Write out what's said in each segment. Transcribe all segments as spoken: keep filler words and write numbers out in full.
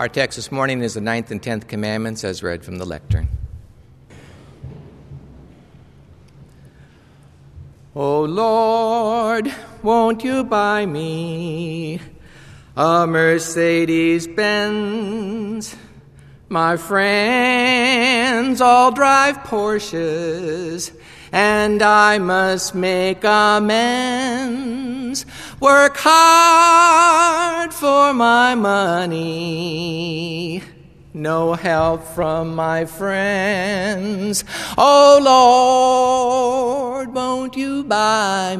Our text this morning is the ninth and tenth commandments as read from the lectern. O Lord, won't you buy me a Mercedes-Benz? My friends all drive Porsches, and I must make amends. Work hard for my money, no help from my friends. Oh Lord, won't you buy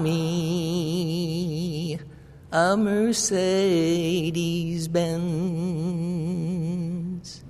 me a Mercedes-Benz?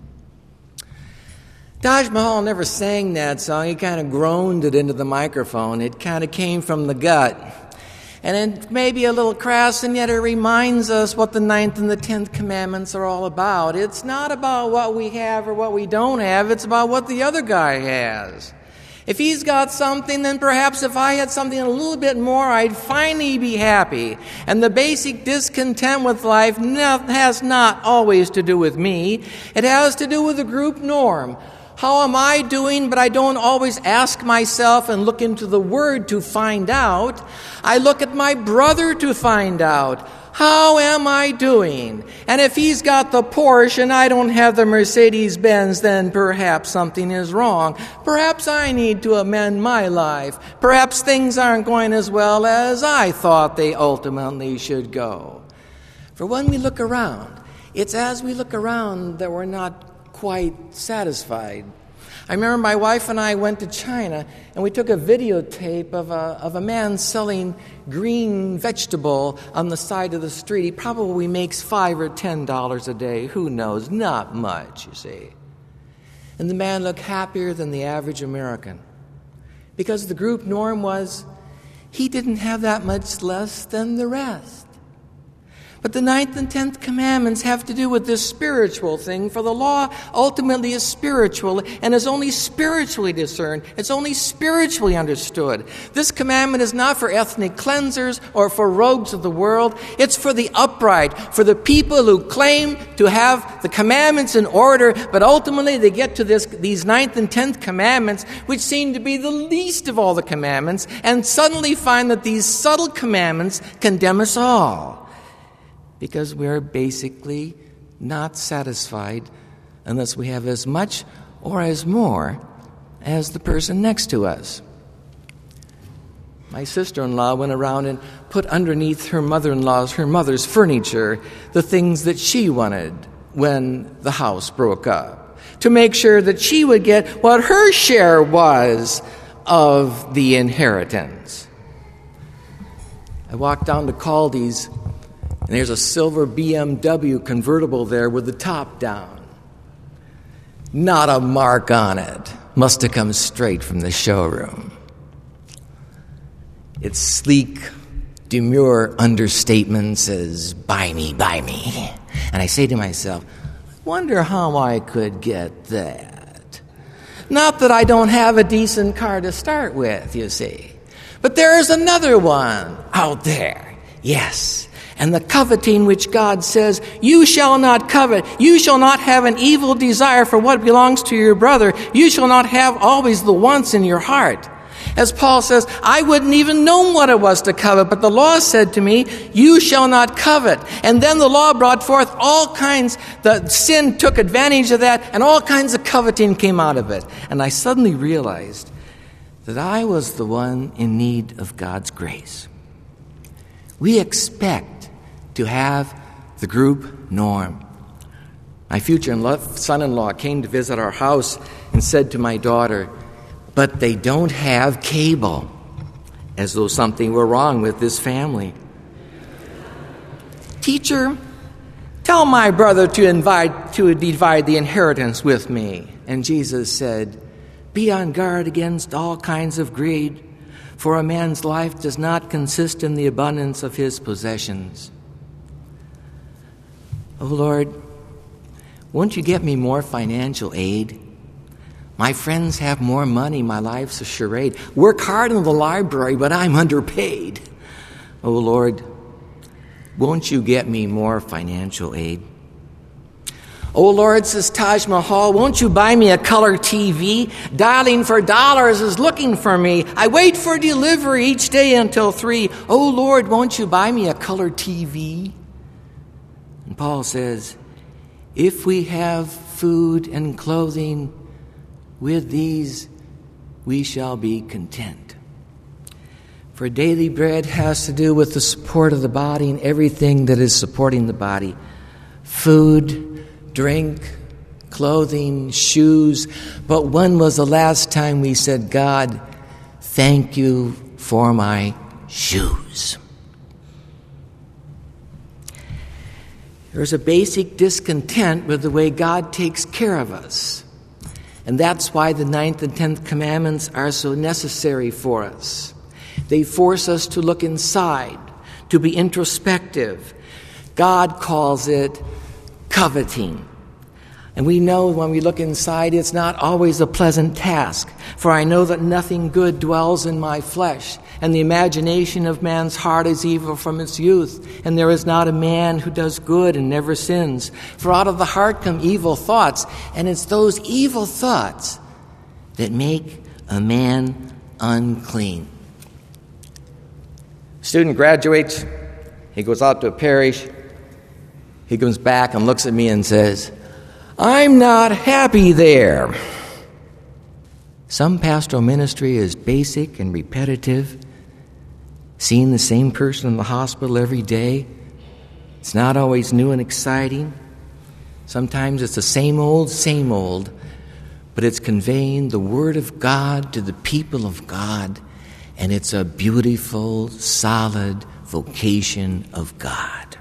Taj Mahal never sang that song. He kind of groaned it into the microphone. It kind of came from the gut. And it may be a little crass, and yet it reminds us what the ninth and the tenth commandments are all about. It's not about what we have or what we don't have. It's about what the other guy has. If he's got something, then perhaps if I had something a little bit more, I'd finally be happy. And the basic discontent with life has not always to do with me. It has to do with the group norm. How am I doing? But I don't always ask myself and look into the Word to find out. I look at my brother to find out. How am I doing? And if he's got the Porsche and I don't have the Mercedes-Benz, then perhaps something is wrong. Perhaps I need to amend my life. Perhaps things aren't going as well as I thought they ultimately should go. For when we look around, it's as we look around that we're not quite satisfied. I remember my wife and I went to China, and we took a videotape of a, of a man selling green vegetable on the side of the street. He probably makes five or ten dollars a day. Who knows? Not much, you see. And the man looked happier than the average American, because the group norm was he didn't have that much less than the rest. But the ninth and tenth commandments have to do with this spiritual thing, for the law ultimately is spiritual and is only spiritually discerned. It's only spiritually understood. This commandment is not for ethnic cleansers or for rogues of the world. It's for the upright, for the people who claim to have the commandments in order, but ultimately they get to this, these ninth and tenth commandments, which seem to be the least of all the commandments, and suddenly find that these subtle commandments condemn us all. Because we're basically not satisfied unless we have as much or as more as the person next to us. My sister-in-law went around and put underneath her mother-in-law's, her mother's furniture, the things that she wanted when the house broke up, to make sure that she would get what her share was of the inheritance. I walked down to Caldi's, and there's a silver B M W convertible there with the top down. Not a mark on it. Must have come straight from the showroom. Its sleek, demure understatement says, "Buy me, buy me." And I say to myself, wonder how I could get that. Not that I don't have a decent car to start with, you see. But there is another one out there. Yes. And the coveting which God says, you shall not covet. You shall not have an evil desire for what belongs to your brother. You shall not have always the wants in your heart. As Paul says, I wouldn't even know what it was to covet, but the law said to me, you shall not covet. And then the law brought forth all kinds, the sin took advantage of that, and all kinds of coveting came out of it. And I suddenly realized that I was the one in need of God's grace. We expect to have the group norm. My future son-in-law came to visit our house and said to my daughter, but they don't have cable, as though something were wrong with this family. Teacher, tell my brother to invite to divide the inheritance with me. And Jesus said, be on guard against all kinds of greed, for a man's life does not consist in the abundance of his possessions. Oh, Lord, won't you get me more financial aid? My friends have more money. My life's a charade. Work hard in the library, but I'm underpaid. Oh, Lord, won't you get me more financial aid? "Oh Lord," says Taj Mahal, "won't you buy me a color T V? Dialing for dollars is looking for me. I wait for delivery each day until three. Oh Lord, won't you buy me a color T V?" And Paul says, if we have food and clothing, with these we shall be content. For daily bread has to do with the support of the body and everything that is supporting the body. Food, drink, clothing, shoes. But when was the last time we said, "God, thank you for my shoes"? There's a basic discontent with the way God takes care of us. And that's why the ninth and tenth commandments are so necessary for us. They force us to look inside, to be introspective. God calls it coveting. And we know when we look inside, it's not always a pleasant task. For I know that nothing good dwells in my flesh, and the imagination of man's heart is evil from its youth. And there is not a man who does good and never sins. For out of the heart come evil thoughts, and it's those evil thoughts that make a man unclean. Student graduates, he goes out to a parish, he comes back and looks at me and says, "I'm not happy there." Some pastoral ministry is basic and repetitive. Seeing the same person in the hospital every day, it's not always new and exciting. Sometimes it's the same old, same old, but it's conveying the Word of God to the people of God, and it's a beautiful, solid vocation of God.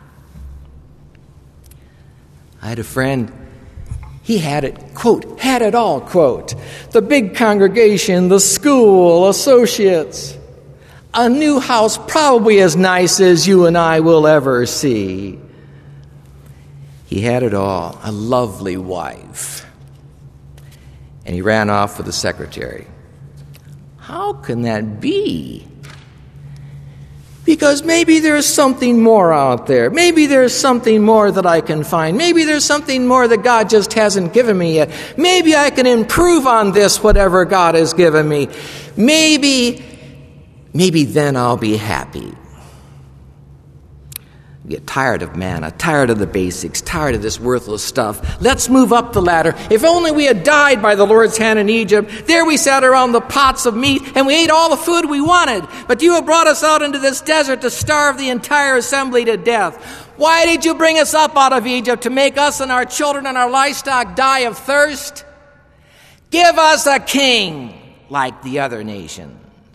I had a friend, he had it, quote, had it all, quote, the big congregation, the school, associates, a new house probably as nice as you and I will ever see. He had it all, a lovely wife. And he ran off with the secretary. How can that be? Because maybe there's something more out there. Maybe there's something more that I can find. Maybe there's something more that God just hasn't given me yet. Maybe I can improve on this, whatever God has given me. Maybe, maybe then I'll be happy. Get tired of manna, tired of the basics, tired of this worthless stuff. Let's move up the ladder. If only we had died by the Lord's hand in Egypt. There we sat around the pots of meat and we ate all the food we wanted. But you have brought us out into this desert to starve the entire assembly to death. Why did you bring us up out of Egypt? To make us and our children and our livestock die of thirst? Give us a king like the other nations.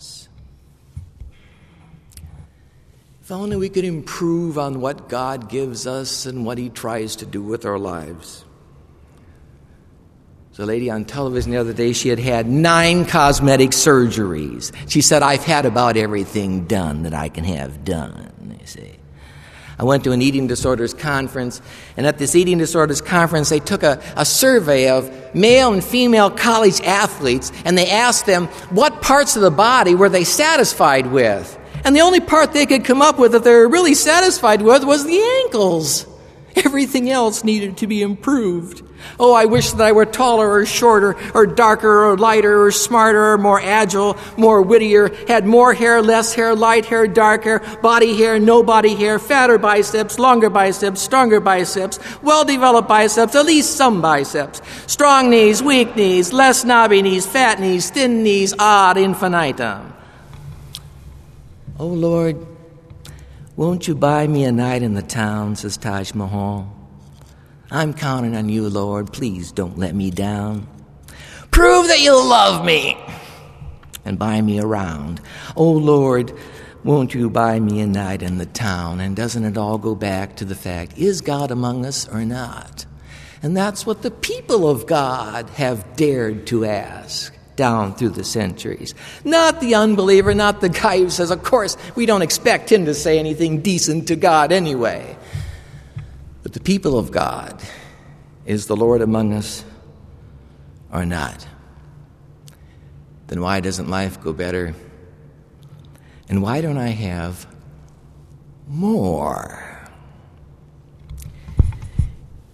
If only we could improve on what God gives us and what He tries to do with our lives. There's a lady on television the other day, she had had nine cosmetic surgeries. She said, I've had about everything done that I can have done, you see. I went to an eating disorders conference, and at this eating disorders conference, they took a, a survey of male and female college athletes, and they asked them what parts of the body were they satisfied with. And the only part they could come up with that they were really satisfied with was the ankles. Everything else needed to be improved. Oh, I wish that I were taller or shorter or darker or lighter or smarter or more agile, more wittier, had more hair, less hair, light hair, dark hair, body hair, no body hair, fatter biceps, longer biceps, stronger biceps, well-developed biceps, at least some biceps, strong knees, weak knees, less knobby knees, fat knees, thin knees, ad infinitum. Oh, Lord, won't you buy me a night in the town, says Taj Mahal. I'm counting on you, Lord. Please don't let me down. Prove that you love me and buy me around. Oh, Lord, won't you buy me a night in the town? And doesn't it all go back to the fact, is God among us or not? And that's what the people of God have dared to ask down through the centuries. Not the unbeliever, not the guy who says, of course, we don't expect him to say anything decent to God anyway. But the people of God, is the Lord among us or not? Then why doesn't life go better? And why don't I have more?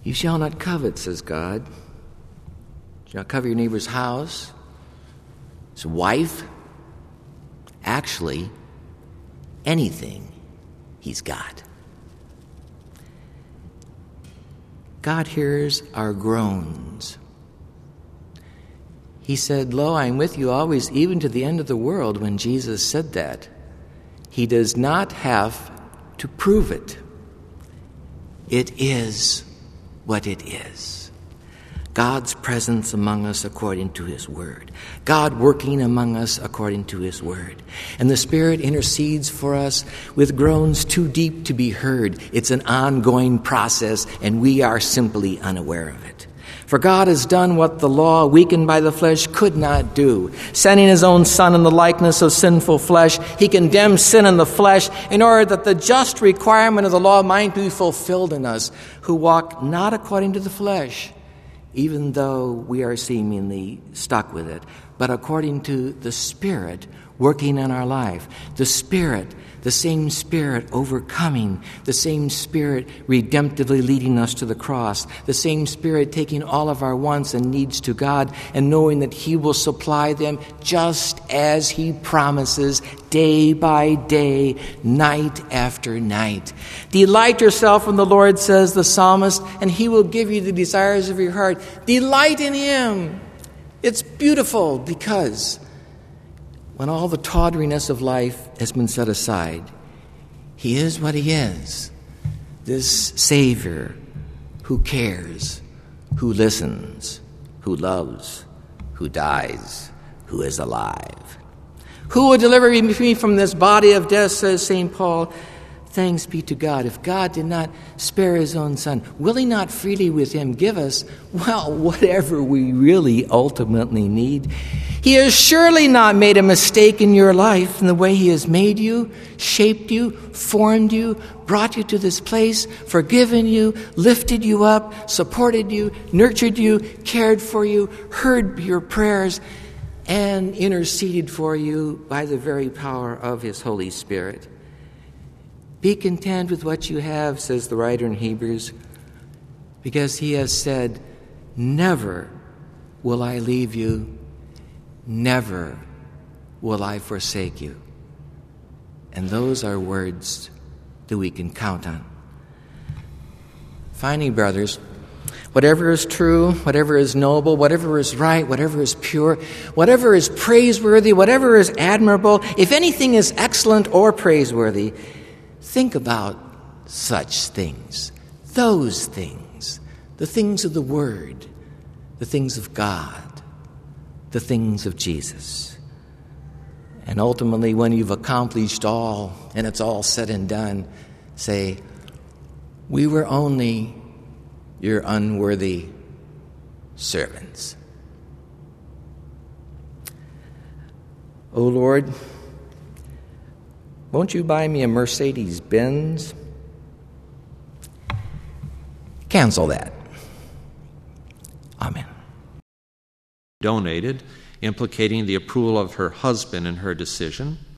You shall not covet, says God. You shall not covet your neighbor's house, his wife, actually, anything he's got. God hears our groans. He said, "Lo, I am with you always, even to the end of the world." When Jesus said that, he does not have to prove it. It is what it is. God's presence among us according to his word. God working among us according to his word. And the Spirit intercedes for us with groans too deep to be heard. It's an ongoing process, and we are simply unaware of it. For God has done what the law, weakened by the flesh, could not do. Sending his own Son in the likeness of sinful flesh, he condemned sin in the flesh in order that the just requirement of the law might be fulfilled in us, who walk not according to the flesh, even though we are seemingly stuck with it, but according to the Spirit working in our life. The Spirit, the same Spirit overcoming, the same Spirit redemptively leading us to the cross, the same Spirit taking all of our wants and needs to God and knowing that he will supply them just as he promises, day by day, night after night. Delight yourself in the Lord, says the psalmist, and he will give you the desires of your heart. Delight in him. It's beautiful because when all the tawdriness of life has been set aside, he is what he is, this Savior who cares, who listens, who loves, who dies, who is alive. Who will deliver me from this body of death, says Saint Paul. Thanks be to God. If God did not spare his own Son, will he not freely with him give us, well, whatever we really ultimately need? He has surely not made a mistake in your life in the way he has made you, shaped you, formed you, brought you to this place, forgiven you, lifted you up, supported you, nurtured you, cared for you, heard your prayers, and interceded for you by the very power of his Holy Spirit. Be content with what you have, says the writer in Hebrews, because he has said, never will I leave you, never will I forsake you. And those are words that we can count on. Finally, brothers, whatever is true, whatever is noble, whatever is right, whatever is pure, whatever is praiseworthy, whatever is admirable, if anything is excellent or praiseworthy, think about such things, those things, the things of the Word, the things of God, the things of Jesus. And ultimately, when you've accomplished all and it's all said and done, say, we were only your unworthy servants. O Lord, won't you buy me a Mercedes Benz? Cancel that. Amen. Donated, implicating the approval of her husband in her decision.